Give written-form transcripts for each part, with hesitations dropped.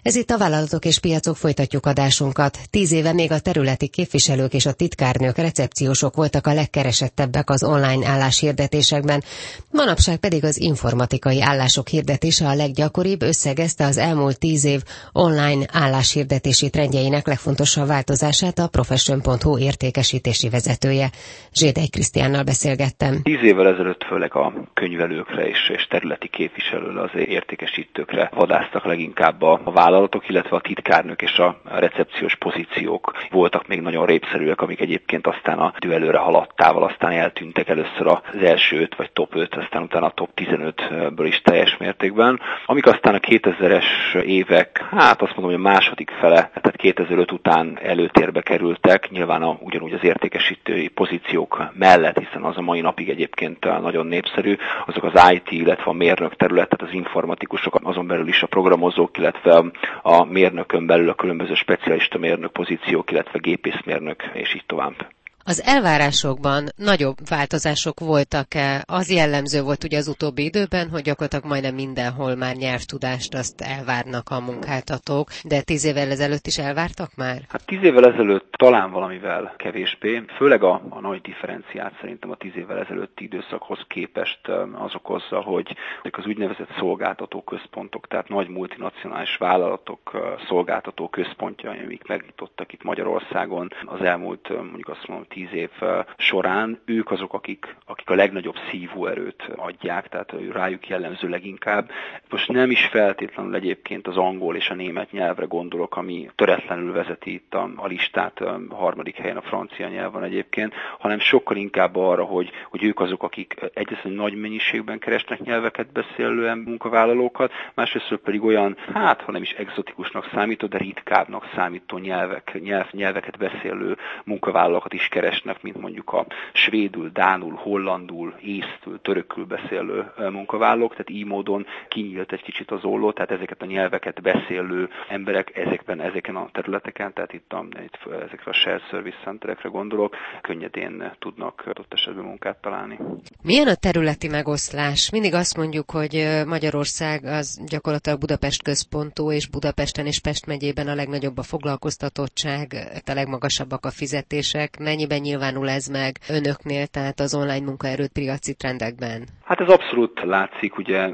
Ez itt a Vállalatok és Piacok, folytatjuk adásunkat. 10 éve még a területi képviselők és a titkárnők, recepciósok voltak a legkeresettebbek az online álláshirdetésekben, manapság pedig az informatikai állások hirdetése a leggyakoribb, összegezte az elmúlt 10 év online álláshirdetési trendjeinek legfontosabb változását a Profession.hu értékesítési vezetője. Zsédei Krisztiánnal beszélgettem. 10 évvel ezelőtt főleg a könyvelőkre és területi képviselőre, az értékesítőkre vadásztak leginkább a vállalatok, illetve a titkárnők és a recepciós pozíciók voltak még nagyon répszerűek, amik egyébként aztán a idő előre haladtával aztán eltűntek, először az első 5 vagy top 5, aztán utána a top 15-ből is teljes mértékben. Amik aztán a 2000-es évek, azt mondom, hogy a második fele, tehát 2005 után előtérbe kerültek, nyilván ugyanúgy az értékesítői pozíciók mellett, hiszen az a mai napig egyébként nagyon népszerű, azok az IT, illetve a mérnök terület, tehát az informatikusok, azon belül is a programozók, illetve a mérnökön belül a különböző specialista mérnök pozíciók, illetve gépészmérnök, és így tovább. Az elvárásokban nagyobb változások voltak-e? Az jellemző volt ugye az utóbbi időben, hogy gyakorlatilag majdnem mindenhol már nyelvtudást azt elvárnak a munkáltatók, de 10 évvel ezelőtt is elvártak már? 10 évvel ezelőtt talán valamivel kevésbé, főleg a nagy differenciát szerintem a 10 évvel ezelőtti időszakhoz képest az okozza, hogy az úgynevezett szolgáltató központok, tehát nagy multinacionális vállalatok szolgáltató központjai, amik megnyitottak itt Magyarországon az elmúlt, mondjuk azt mondom, 10 év során, ők azok, akik a legnagyobb szívóerőt adják, tehát rájuk jellemző leginkább. Most nem is feltétlenül egyébként az angol és a német nyelvre gondolok, ami töretlenül vezeti itt a listát, a harmadik helyen a francia nyelv van egyébként, hanem sokkal inkább arra, hogy ők azok, akik egyrészt nagy mennyiségben keresnek nyelveket beszélő munkavállalókat, másrészt pedig olyan, ha nem is egzotikusnak számító, de ritkábbnak számító nyelveket beszélő munkavállalókat is keresnek, mint mondjuk a svédül, dánul, hollandul, észtül, törökül beszélő munkavállalók, tehát így módon kinyílt egy kicsit az olló, tehát ezeket a nyelveket beszélő emberek ezeken a területeken, tehát itt ezekre a shared service centerekre gondolok, könnyedén tudnak adott esetben munkát találni. Milyen a területi megoszlás? Mindig azt mondjuk, hogy Magyarország az gyakorlatilag Budapest központú, és Budapesten és Pest megyében a legnagyobb a foglalkoztatottság, a legmagasabbak a fizetések. Mennyiben nyilvánul ez meg önöknél, tehát az online munkaerőpiaci trendekben? Ez abszolút látszik, ugye,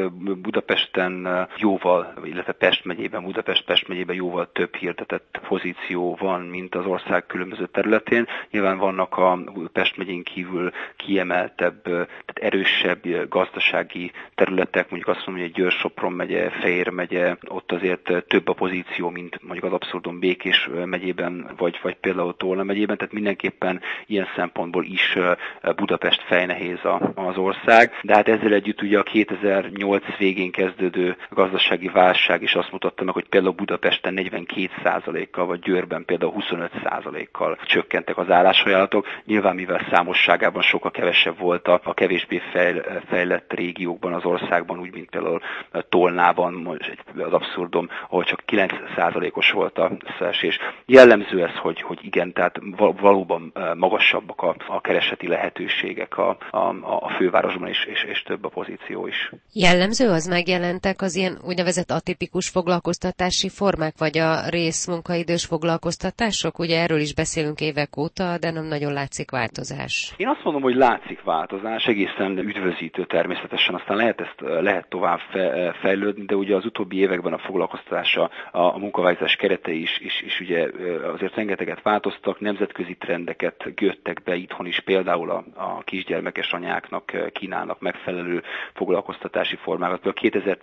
Budapesten jóval, illetve Pest megyében, Budapest-Pest megyében jóval több hirdetett pozíció van, mint az ország különböző területén. Nyilván vannak a Pest megyén kívül kiemeltebb, tehát erősebb gazdasági területek, mondjuk azt mondom, hogy Győr-Sopron megye, Fejér megye, ott azért több a pozíció, mint mondjuk az abszurdum Békés megyében, vagy például Tolna megyében, tehát mindenképpen ilyen szempontból is Budapest fejnehéz az ország, de ezzel együtt ugye a 2008 végén kezdődő gazdasági válság is azt mutatta meg, hogy például Budapesten 42%-kal, vagy Győrben például 25%-kal csökkentek az állásajánlatok. Nyilván mivel számosságában sokkal kevesebb volt a kevésbé fejlett régiókban az országban, úgy mint például Tolnában, az abszurdum, ahol csak 9%-os volt a összeesés. Jellemző ez, hogy igen, tehát valóban magasabbak a kereseti lehetőségek a fővárosban és több a pozíció is. Jellemző az megjelentek az ilyen úgynevezett atipikus foglalkoztatási formák, vagy a részmunkaidős foglalkoztatások? Ugye erről is beszélünk évek óta, de nem nagyon látszik változás. Én azt mondom, hogy látszik változás, egészen üdvözítő természetesen, aztán lehet tovább fejlődni, de ugye az utóbbi években a foglalkoztatása, a munkavállalás keretei is ugye azért rengeteget változtak, nemzetközi trendeket jöttek be itthon is, például a kisgyermekes anyáknak kínálnak megfelelő foglalkoztatási formákat. A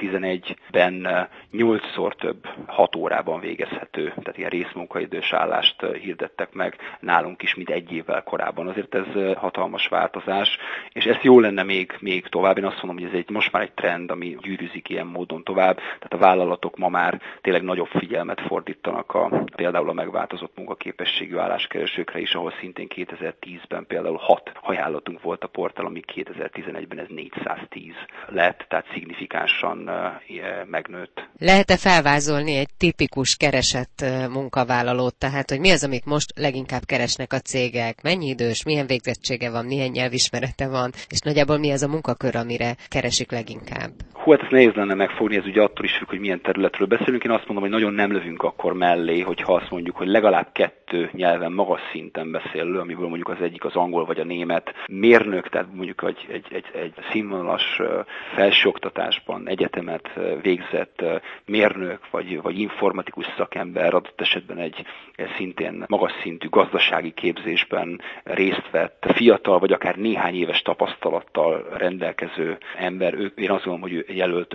2011-ben 8-szor több 6 órában végezhető, tehát ilyen részmunkaidős állást hirdettek meg nálunk is, mint egy évvel korábban. Azért ez hatalmas változás, és ez jó lenne még tovább. Én azt mondom, hogy ez most már egy trend, ami gyűrűzik ilyen módon tovább, tehát a vállalatok ma már tényleg nagyobb figyelmet fordítanak például a megváltozott munkaképességű álláskeresőkre is, ahol szintén 2010-ben például 6 ajánlatunk volt a portál, ami 2011-ben ez 410 lett, tehát szignifikánsan megnőtt. Lehet-e felvázolni egy tipikus keresett munkavállalót, tehát hogy mi az, amit most leginkább keresnek a cégek, mennyi idős, milyen végzettsége van, milyen nyelvismerete van, és nagyjából mi az a munkakör, amire keresik leginkább? Hát ez nehéz lenne megfogni, ez ugye attól is függ, hogy milyen területről beszélünk. Én azt mondom, hogy nagyon nem lövünk akkor mellé, hogyha azt mondjuk, hogy legalább 2 nyelven magas szinten beszélő, amiből mondjuk az egyik az angol vagy a német, mérnök, tehát mondjuk egy színvonalas felsőoktatásban egyetemet végzett mérnök vagy informatikus szakember, adott esetben egy szintén magas szintű gazdasági képzésben részt vett, fiatal vagy akár néhány éves tapasztalattal rendelkező ember, én azt gondolom, hogy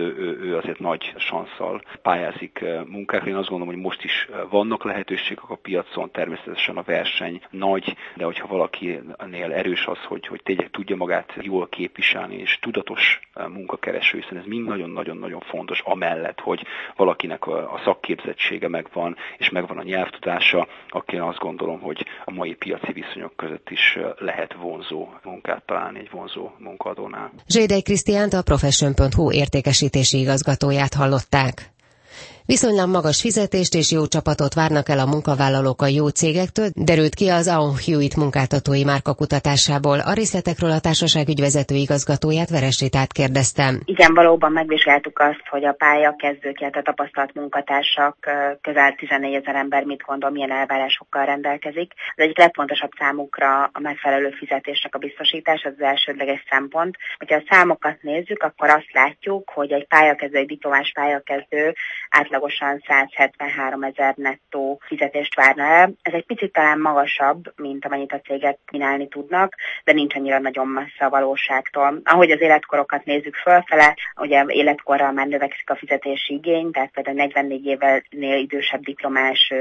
ő azért nagy sanszal pályázik munkákra. Én azt gondolom, hogy most is vannak lehetőségek a piacon, természetesen a verseny nagy, de hogyha valakinél erős az, hogy tényleg tudja magát jól képviselni, és tudatos munkakereső, hiszen ez mind nagyon-nagyon fontos, amellett, hogy valakinek a szakképzettsége megvan, és megvan a nyelvtudása, akkor azt gondolom, hogy a mai piaci viszonyok között is lehet vonzó munkát találni egy vonzó munkaadónál. Zsédei Krisztiánt, a Profession.hu értékesítési igazgatóját hallották. Viszonylag magas fizetést és jó csapatot várnak el a munkavállalók a jó cégektől, derült ki az Aon Hewitt munkáltatói márkakutatásából. A részletekről a társaság ügyvezető igazgatóját, Veres Ritát kérdeztem. Igen, valóban megvizsgáltuk azt, hogy a pályakezdők, illetve tapasztalt munkatársak, közel 14 000 ember mit gondol, milyen elvárásokkal rendelkezik. Az egyik legfontosabb számukra a megfelelő fizetésnek a biztosítás, az elsődleges szempont. Hogyha a számokat nézzük, akkor azt látjuk, hogy egy pályakezdő, egy diplomás pályakezdő átlagosan 173 000 nettó fizetést várna el. Ez egy picit talán magasabb, mint amennyit a cégek kínálni tudnak, de nincs annyira nagyon messze a valóságtól. Ahogy az életkorokat nézzük fölfele, ugye életkorral már növekszik a fizetési igény, tehát például 44 évnél idősebb diplomás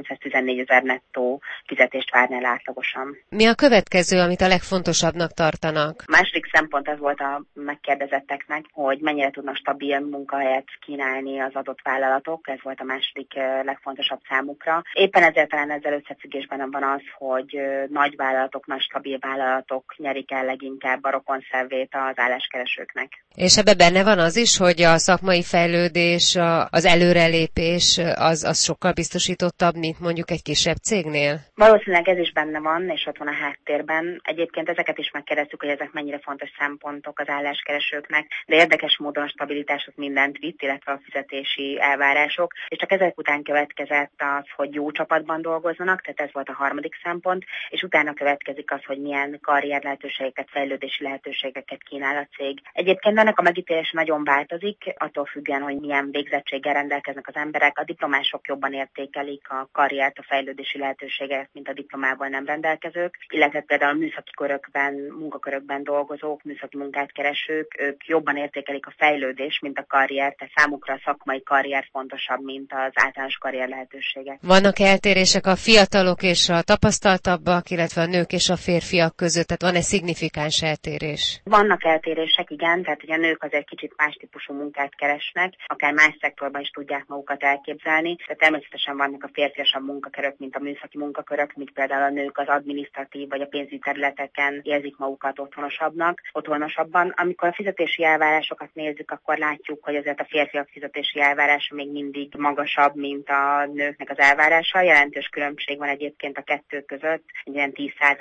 314 000 nettó fizetést várna el átlagosan. Mi a következő, amit a legfontosabbnak tartanak? A második szempont az volt a megkérdezetteknek, hogy mennyire tudnak stabil munkahelyet kínálni az adott vállalatok, ez volt a második legfontosabb számukra. Éppen ezért talán ezzel összefüggésben van az, hogy nagy vállalatok, nagy stabil vállalatok nyerik el leginkább a rokonszervét az álláskeresőknek. És ebben benne van az is, hogy a szakmai fejlődés, az előrelépés az sokkal biztosítottabb, mint mondjuk egy kisebb cégnél? Valószínűleg ez is benne van, és ott van a háttérben. Egyébként ezeket is megkérdeztük, hogy ezek mennyire fontos szempontok az álláskeresőknek, de érdekes módon a stabilitás az mindent vitt, illetve a fizetési elvárások, és csak ezek után következett az, hogy jó csapatban dolgozzanak, tehát ez volt a harmadik szempont, és utána következik az, hogy milyen karrier lehetőségeket, fejlődési lehetőségeket kínál a cég. Egyébként ennek a megítélése nagyon változik, attól függően, hogy milyen végzettséggel rendelkeznek az emberek. A diplomások jobban értékelik a karriert, a fejlődési lehetőséget, mint a diplomával nem rendelkezők, illetve például a műszaki munkakörökben dolgozók, műszaki munkát keresők, ők jobban értékelik a fejlődést, mint a karriert, tehát számukra a szakmai karrier fontosabb, mint az általános karrier lehetőségek. Vannak eltérések a fiatalok és a tapasztaltabbak, illetve a nők és a férfiak között, tehát van egy szignifikáns eltérés? Vannak eltérések, igen, tehát hogy a nők azért kicsit más típusú munkát keresnek, akár más szektorban is tudják magukat elképzelni, de természetesen vannak a férfiasabb munkakörök, mint a műszaki munkakörök, mint például a nők az adminisztratív vagy a pénzügyi területeken érzik magukat otthonosabban. Amikor a fizetési elvárásokat nézzük, akkor látjuk, hogy azért a férfiak fizetési elvárása még mindig magasabb, mint a nőknek az elvárása. Jelentős különbség van egyébként a kettő között, egy ilyen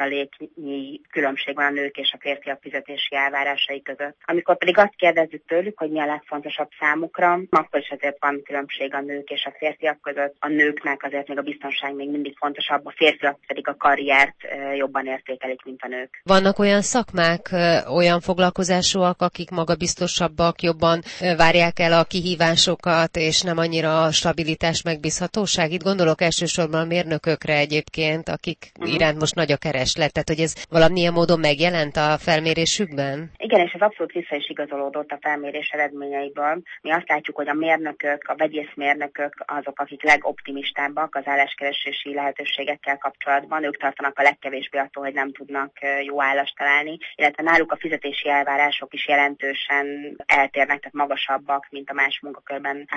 10%-nyi különbség van a nők és a férfiak fizetési elvárásai között. Amikor pedig azt kérdezzük tőlük, hogy mi a legfontosabb számukra, akkor is azért van különbség a nők és a férfiak között. A nőknek azért még a biztonság még mindig fontosabb, a férfiak pedig a karriert jobban értékelik, mint a nők. Vannak olyan szakmák, olyan foglalkozásúak, akik magabiztosabbak, jobban várják el a kihívásokat, és nem annyira a stabilitás, megbízhatóság? Itt gondolok elsősorban a mérnökökre egyébként, akik iránt most nagy a kereslet. Tehát, hogy ez valamilyen módon megjelent a felmérésükben? Igen, és ez abszolút vissza is igazolódott a felmérés eredményeiből. Mi azt látjuk, hogy a mérnökök, a vegyészmérnökök azok, akik legoptimistábbak az álláskeresési lehetőségekkel kapcsolatban. Ők tartanak a legkevésbé attól, hogy nem tudnak jó állást találni, illetve náluk a fizetési elvárások is jelentősen eltérnek, tehát magasabbak, mint a más munkakörben álláskeresők.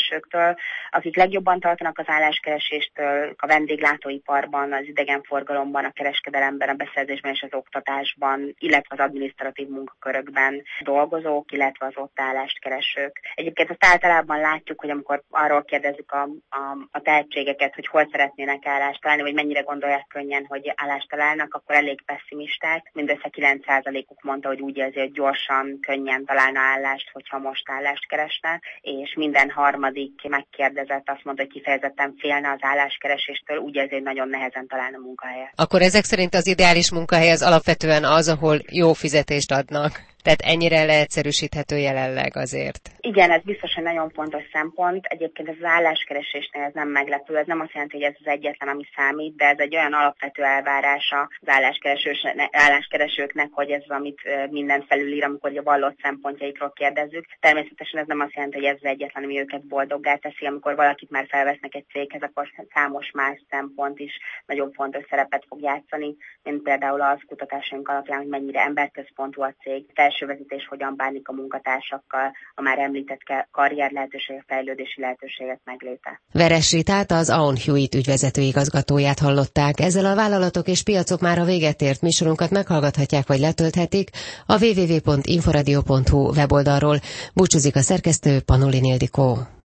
álláskeresőktől, akik legjobban tartanak az álláskereséstől, a vendéglátóiparban, az idegenforgalomban, a kereskedelemben, a beszerzésben és az oktatásban, illetve az adminisztratív munkakörökben dolgozók, illetve az ott állást keresők. Egyébként azt általában látjuk, hogy amikor arról kérdezzük a tehetségeket, hogy hol szeretnének állást találni, vagy mennyire gondolják könnyen, hogy állást találnak, akkor elég pessimisták. Mindössze 9%-uk mondta, hogy úgy érzi, hogy gyorsan, könnyen találna állást, hogyha most állást keresne, és minden harmadik megkérdezett azt mondta, hogy kifejezetten félne az álláskereséstől, úgy érzi, hogy nagyon nehezen találna munkahelyet. Akkor ezek szerint az ideális munkahely az alapvetően az, ahol jó fizetést adnak. Tehát ennyire leegyszerűsíthető jelenleg azért. Igen, ez biztos, hogy nagyon fontos szempont. Egyébként ez az álláskeresésnél ez nem meglepő, ez nem azt jelenti, hogy ez az egyetlen, ami számít, de ez egy olyan alapvető elvárása az álláskeresőknek, hogy ez az, amit minden felülír, amikor a vallott szempontjaikról kérdezzük. Természetesen ez nem azt jelenti, hogy ez az egyetlen, ami őket boldoggá teszi. Amikor valakit már felvesznek egy céghez, akkor számos más szempont is nagyon fontos szerepet fog játszani, mint például az kutatásaink alapján, hogy mennyire emberközpontú a cég, vezetés hogyan bánik a munkatársakkal, a már említett karrier lehetőségek, fejlődési lehetőségek megléte. Veres Ritát, az Aon Hewitt ügyvezető igazgatóját hallották. Ezzel a vállalatok és piacok már a véget ért. Műsorunkat meghallgathatják vagy letölthetik a www.inforadio.hu weboldalról. Búcsúzik a szerkesztő, Panolin Ildikó.